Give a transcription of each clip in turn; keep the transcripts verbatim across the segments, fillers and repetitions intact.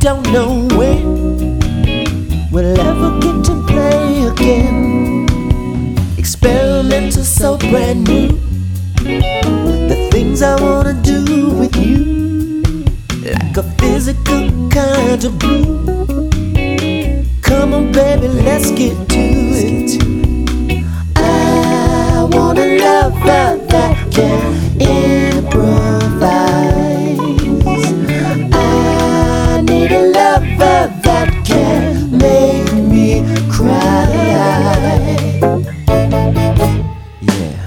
don't know when we'll ever get to play again. Experimental, so brand new. The things I wanna do with you, like a physical kind of blue. Come on baby, let's get to it. I want a lover that can improvise. I need a lover that can make me cry. Yeah.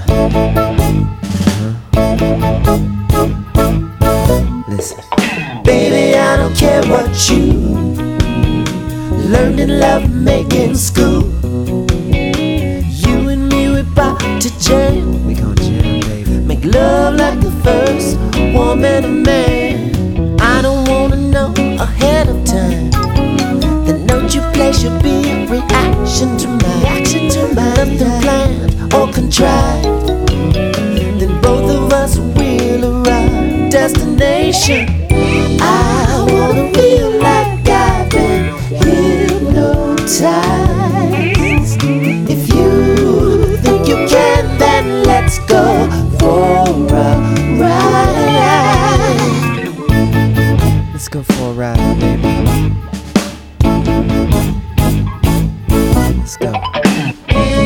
Uh-huh. Listen, baby, I don't care what you learned in love making school. You and me, we bout to jam. We gon' jam, baby. Make love like the first woman and man. I don't wanna know ahead of time. The note you play should be a reaction to mine. Reaction to mine. Nothing planned or contrived. Then both of us will arrive. Destination. I wanna feel like I've been hypnotized. If you think you can, then let's go for a ride. Let's go for a ride, baby. Let's go.